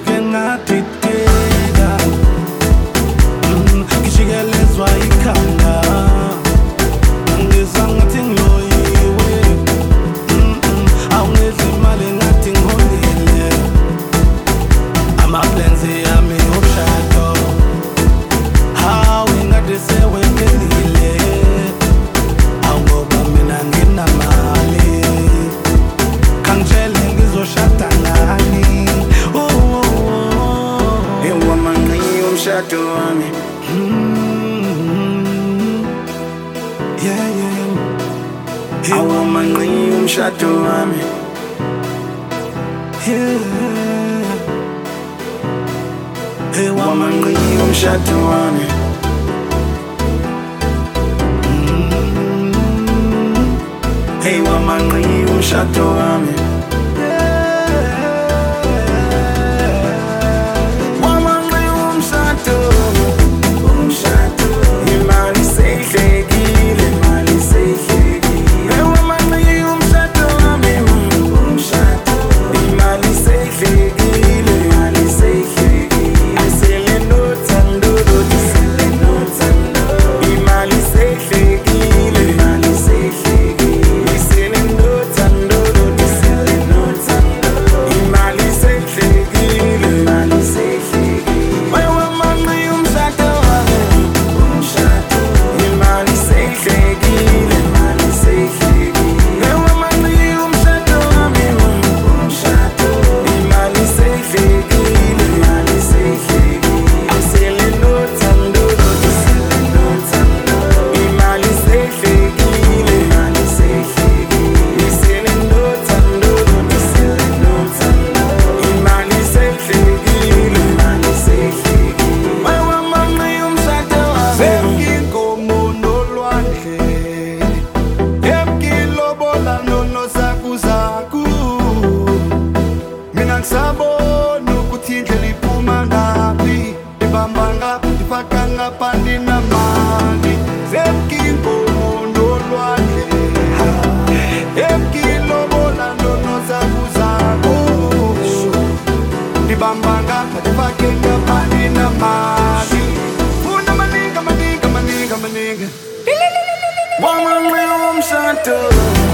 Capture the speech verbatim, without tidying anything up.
ngisuke ngadideka, ngishikelezwa ikhanda, ngizwa ngathi ngiloyiwe, awungidli imali ngathi ngiholile, ama-plans yami omshado hawe ngathi sewephelile, awungoba mina nginamali, khangitshele ngizoshada ngani. Ewamanqi umshado wami, yeah yeah, awamanqi umshado wami, yeah, ewamanqi umshado wami, ewamanqi umshado wami. Sabona ukuthi indlela iphuma ngaphi, ibamba ngaphi, ifaka ngapha ndinamali, zemkinkomo nolwandle, emkilobola nonozakuzaku, ibamba ngapha, ifake ngapha ndinamali, funa maninga maninga maninga maninga, Wamanqi umshado